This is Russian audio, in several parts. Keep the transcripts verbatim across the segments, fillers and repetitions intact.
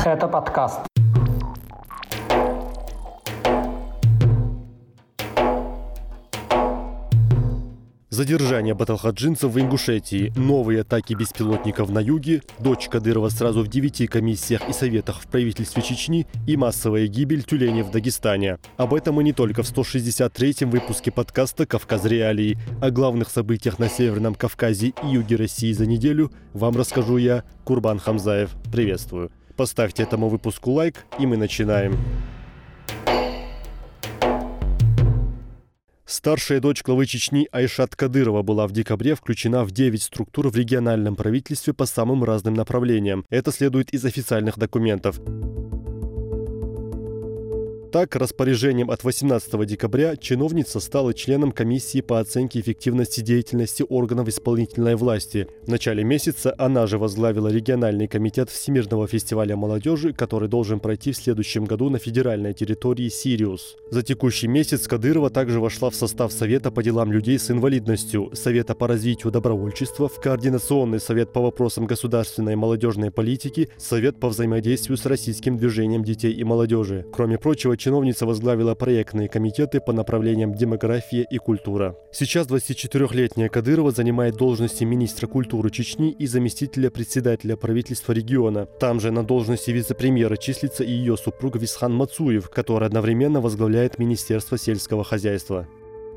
Это подкаст. Задержание баталхаджинцев в Ингушетии, новые атаки беспилотников на юге, дочь Кадырова сразу в девяти комиссиях и советах в правительстве Чечни и массовая гибель тюленей в Дагестане. Об этом и не только в сто шестьдесят третьем выпуске подкаста «Кавказ Реалии». О главных событиях на Северном Кавказе и юге России за неделю вам расскажу я, Курбан Хамзаев. Приветствую. Поставьте этому выпуску лайк, и мы начинаем. Старшая дочь главы Чечни Айшат Кадырова была в декабре включена в девять структур в региональном правительстве по самым разным направлениям. Это следует из официальных документов. Так, распоряжением от восемнадцатого декабря чиновница стала членом комиссии по оценке эффективности деятельности органов исполнительной власти. В начале месяца она же возглавила региональный комитет Всемирного фестиваля молодежи, который должен пройти в следующем году на федеральной территории Сириус. За текущий месяц Кадырова также вошла в состав Совета по делам людей с инвалидностью, Совета по развитию добровольчества, в Координационный совет по вопросам государственной и молодежной политики, Совет по взаимодействию с российским движением детей и молодежи. Кроме прочего, чиновница возглавила проектные комитеты по направлениям демография и культура. Сейчас двадцатичетырёхлетняя Кадырова занимает должности министра культуры Чечни и заместителя председателя правительства региона. Там же на должности вице-премьера числится и ее супруг Висхан Мацуев, который одновременно возглавляет Министерство сельского хозяйства.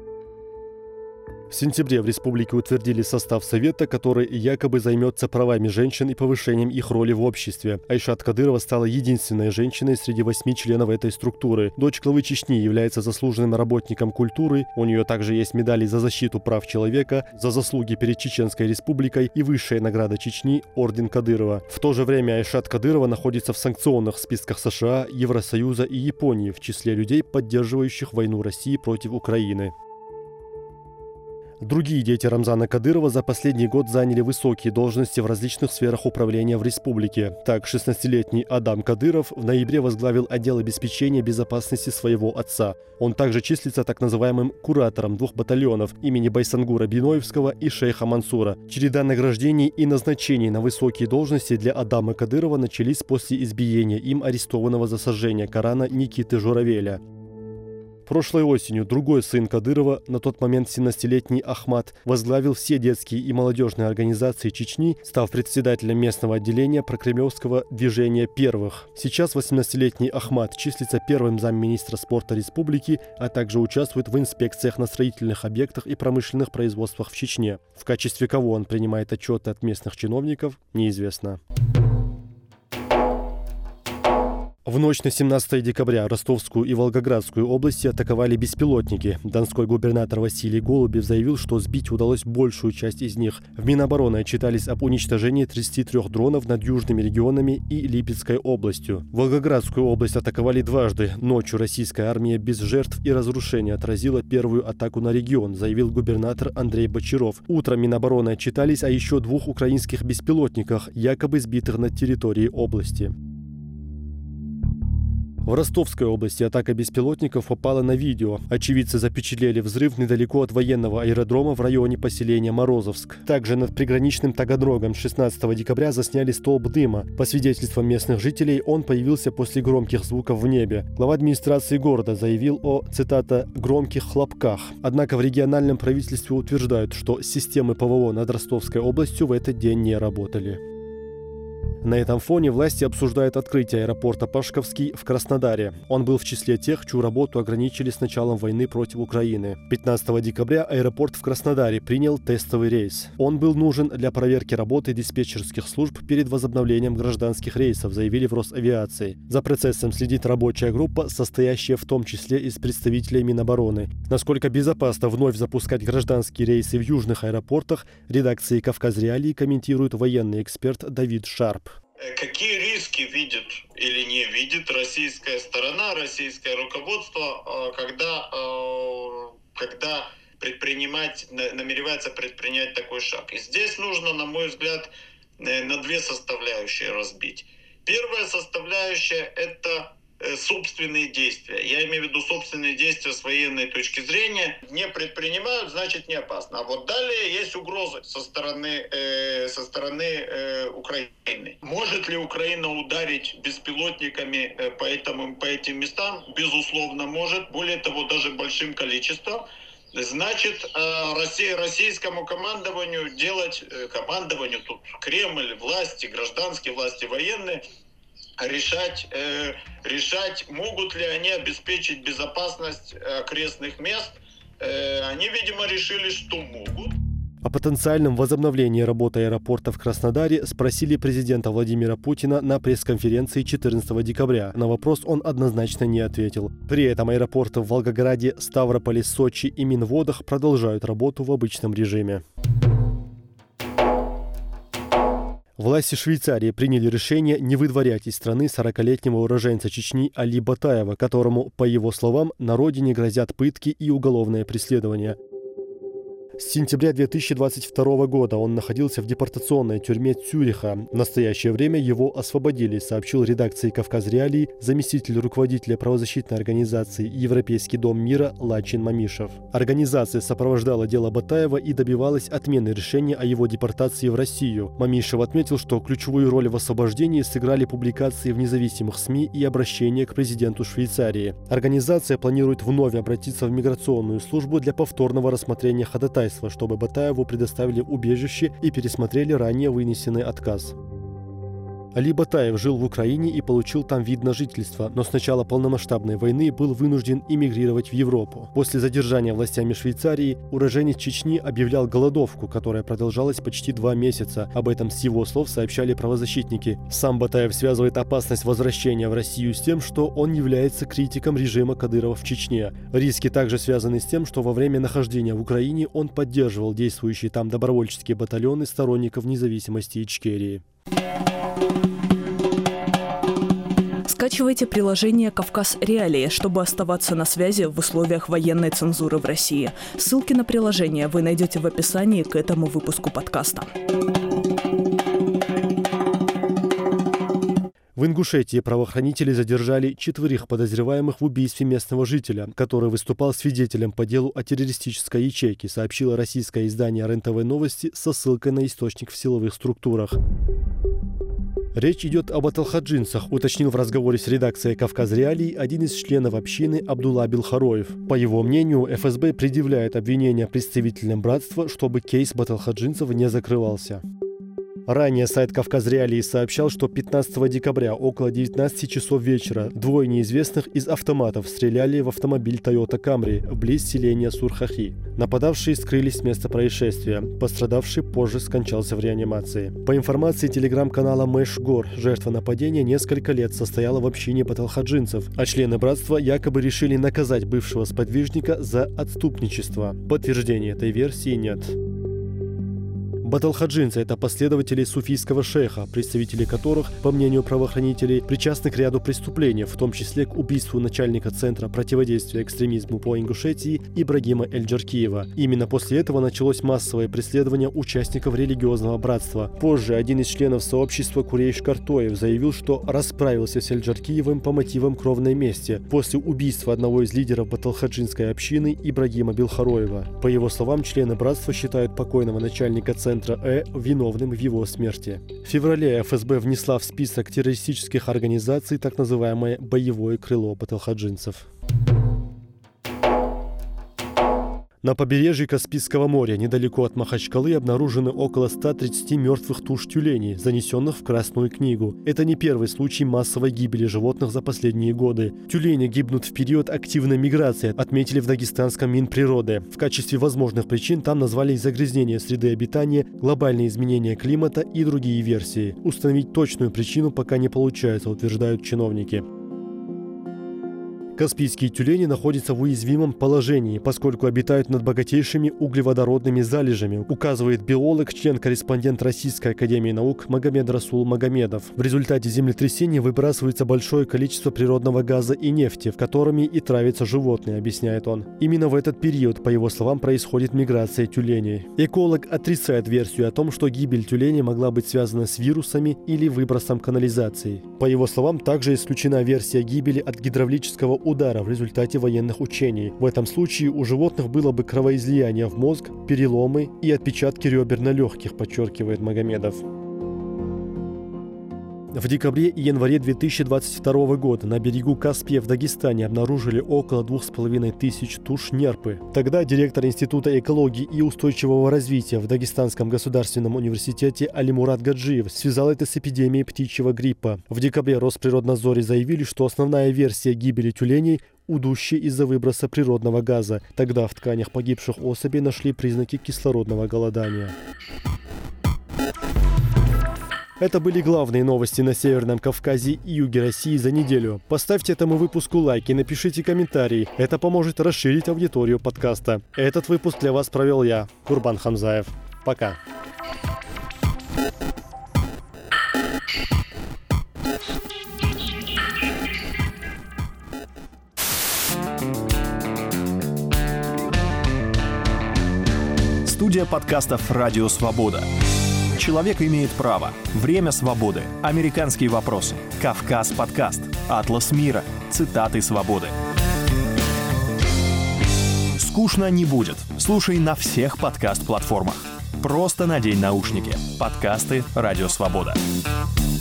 В сентябре в республике утвердили состав совета, который якобы займется правами женщин и повышением их роли в обществе. Айшат Кадырова стала единственной женщиной среди восьми членов этой структуры. Дочь главы Чечни является заслуженным работником культуры. У нее также есть медали за защиту прав человека, за заслуги перед Чеченской республикой и высшая награда Чечни – Орден Кадырова. В то же время Айшат Кадырова находится в санкционных списках США, Евросоюза и Японии в числе людей, поддерживающих войну России против Украины. Другие дети Рамзана Кадырова за последний год заняли высокие должности в различных сферах управления в республике. Так, шестнадцатилетний Адам Кадыров в ноябре возглавил отдел обеспечения безопасности своего отца. Он также числится так называемым куратором двух батальонов имени Байсангура Биноевского и шейха Мансура. Череда награждений и назначений на высокие должности для Адама Кадырова начались после избиения им арестованного за сожжение Корана Никиты Журавеля. Прошлой осенью другой сын Кадырова, на тот момент семнадцатилетний Ахмад, возглавил все детские и молодежные организации Чечни, став председателем местного отделения прокремлевского движения первых. Сейчас восемнадцатилетний Ахмад числится первым замминистра спорта республики, а также участвует в инспекциях на строительных объектах и промышленных производствах в Чечне. В качестве кого он принимает отчеты от местных чиновников, неизвестно. В ночь на семнадцатое декабря Ростовскую и Волгоградскую области атаковали беспилотники. Донской губернатор Василий Голубев заявил, что сбить удалось большую часть из них. В Минобороны отчитались об уничтожении тридцати трёх дронов над южными регионами и Липецкой областью. Волгоградскую область атаковали дважды. Ночью российская армия без жертв и разрушений отразила первую атаку на регион, заявил губернатор Андрей Бочаров. Утром Минобороны отчитались о еще двух украинских беспилотниках, якобы сбитых над территорией области. В Ростовской области атака беспилотников попала на видео. Очевидцы запечатлели взрыв недалеко от военного аэродрома в районе поселения Морозовск. Также над приграничным Таганрогом шестнадцатого декабря засняли столб дыма. По свидетельствам местных жителей, он появился после громких звуков в небе. Глава администрации города заявил о, цитата, «громких хлопках». Однако в региональном правительстве утверждают, что системы ПВО над Ростовской областью в этот день не работали. На этом фоне власти обсуждают открытие аэропорта Пашковский в Краснодаре. Он был в числе тех, чью работу ограничили с началом войны против Украины. пятнадцатого декабря аэропорт в Краснодаре принял тестовый рейс. Он был нужен для проверки работы диспетчерских служб перед возобновлением гражданских рейсов, заявили в Росавиации. За процессом следит рабочая группа, состоящая в том числе из представителей Минобороны. Насколько безопасно вновь запускать гражданские рейсы в южных аэропортах, редакции «Кавказ Реалии» комментирует военный эксперт Давид Шарп. Какие риски видит или не видит российская сторона, российское руководство, когда, когда предпринимать, намеревается предпринять такой шаг? И здесь нужно, на мой взгляд, на две составляющие разбить. Первая составляющая – это собственные действия. Я имею в виду собственные действия с военной точки зрения. Не предпринимают, значит не опасно. А вот далее есть угрозы со стороны, э, со стороны э, Украины. Может ли Украина ударить беспилотниками э, по, этому, по этим местам? Безусловно, может. Более того, даже большим количеством. Значит, Россия, российскому командованию делать, командованию, тут Кремль, власти, гражданские власти, военные, решать, э, решать, могут ли они обеспечить безопасность окрестных мест. Э, они, видимо, решили, что могут. О потенциальном возобновлении работы аэропорта в Краснодаре спросили президента Владимира Путина на пресс-конференции четырнадцатого декабря. На вопрос он однозначно не ответил. При этом аэропорты в Волгограде, Ставрополе, Сочи и Минводах продолжают работу в обычном режиме. Власти Швейцарии приняли решение не выдворять из страны сорокалетнего уроженца Чечни Али Батаева, которому, по его словам, на родине грозят пытки и уголовное преследование. С сентября две тысячи двадцать второго года он находился в депортационной тюрьме Цюриха. В настоящее время его освободили, сообщил редакции «Кавказ Реалии» заместитель руководителя правозащитной организации «Европейский дом мира» Лачин Мамишев. Организация сопровождала дело Батаева и добивалась отмены решения о его депортации в Россию. Мамишев отметил, что ключевую роль в освобождении сыграли публикации в независимых СМИ и обращения к президенту Швейцарии. Организация планирует вновь обратиться в миграционную службу для повторного рассмотрения ходатайства, чтобы Батаеву предоставили убежище и пересмотрели ранее вынесенный отказ. Али Батаев жил в Украине и получил там вид на жительство, но с начала полномасштабной войны был вынужден эмигрировать в Европу. После задержания властями Швейцарии уроженец Чечни объявлял голодовку, которая продолжалась почти два месяца. Об этом с его слов сообщали правозащитники. Сам Батаев связывает опасность возвращения в Россию с тем, что он является критиком режима Кадырова в Чечне. Риски также связаны с тем, что во время нахождения в Украине он поддерживал действующие там добровольческие батальоны сторонников независимости Ичкерии. Скачивайте приложение «Кавказ Реалии», чтобы оставаться на связи в условиях военной цензуры в России. Ссылки на приложение вы найдете в описании к этому выпуску подкаста. В Ингушетии правоохранители задержали четверых подозреваемых в убийстве местного жителя, который выступал свидетелем по делу о террористической ячейке, сообщило российское издание эр эн тэ вэ Новости со ссылкой на источник в силовых структурах. Речь идет об аталхаджинцах, уточнил в разговоре с редакцией «Кавказ Реалий» один из членов общины Абдулла Билхароев. По его мнению, эф эс бэ предъявляет обвинения представителям братства, чтобы кейс баталхаджинцев не закрывался. Ранее сайт «Кавказ Реалии» сообщал, что пятнадцатого декабря около девятнадцати часов вечера двое неизвестных из автоматов стреляли в автомобиль Toyota Camry вблизи селения Сурхахи. Нападавшие скрылись с места происшествия. Пострадавший позже скончался в реанимации. По информации телеграм-канала Мэшгор, жертва нападения несколько лет состояла в общине баталхаджинцев, а члены братства якобы решили наказать бывшего сподвижника за отступничество. Подтверждения этой версии нет. Баталхаджинцы – это последователи суфийского шейха, представители которых, по мнению правоохранителей, причастны к ряду преступлений, в том числе к убийству начальника Центра противодействия экстремизму по Ингушетии Ибрагима Эльджаркиева. Именно после этого началось массовое преследование участников религиозного братства. Позже один из членов сообщества Курейш Картоев заявил, что расправился с Эльджаркиевым по мотивам кровной мести после убийства одного из лидеров баталхаджинской общины Ибрагима Билхароева. По его словам, члены братства считают покойного начальника Центра Э виновным в его смерти. В феврале эф эс бэ внесла в список террористических организаций так называемое «боевое крыло баталхаджинцев». На побережье Каспийского моря, недалеко от Махачкалы, обнаружены около ста тридцати мертвых туш тюленей, занесенных в Красную книгу. Это не первый случай массовой гибели животных за последние годы. Тюлени гибнут в период активной миграции, отметили в Дагестанском Минприроды. В качестве возможных причин там назвали загрязнение среды обитания, глобальные изменения климата и другие версии. Установить точную причину пока не получается, утверждают чиновники. Каспийские тюлени находятся в уязвимом положении, поскольку обитают над богатейшими углеводородными залежами, указывает биолог, член-корреспондент Российской академии наук Магомед Расул Магомедов. В результате землетрясения выбрасывается большое количество природного газа и нефти, в которыми и травятся животные, объясняет он. Именно в этот период, по его словам, происходит миграция тюленей. Эколог отрицает версию о том, что гибель тюленей могла быть связана с вирусами или выбросом канализации. По его словам, также исключена версия гибели от гидравлического удара в результате военных учений. В этом случае у животных было бы кровоизлияние в мозг, переломы и отпечатки ребер на легких, подчеркивает Магомедов. В декабре и январе две тысячи двадцать второго года на берегу Каспия в Дагестане обнаружили около двух с половиной тысяч туш нерпы. Тогда директор Института экологии и устойчивого развития в Дагестанском государственном университете Алимурат Гаджиев связал это с эпидемией птичьего гриппа. В декабре Росприроднадзоре заявили, что основная версия гибели тюленей – удушье из-за выброса природного газа. Тогда в тканях погибших особей нашли признаки кислородного голодания. Это были главные новости на Северном Кавказе и юге России за неделю. Поставьте этому выпуску лайк и напишите комментарий. Это поможет расширить аудиторию подкаста. Этот выпуск для вас провел я, Курбан Хамзаев. Пока. Студия подкастов «Радио Свобода». Человек имеет право. Время свободы. Американские вопросы. Кавказ подкаст. Атлас мира. Цитаты свободы. Скучно не будет. Слушай на всех подкаст-платформах. Просто надень наушники. Подкасты «Радио Свобода».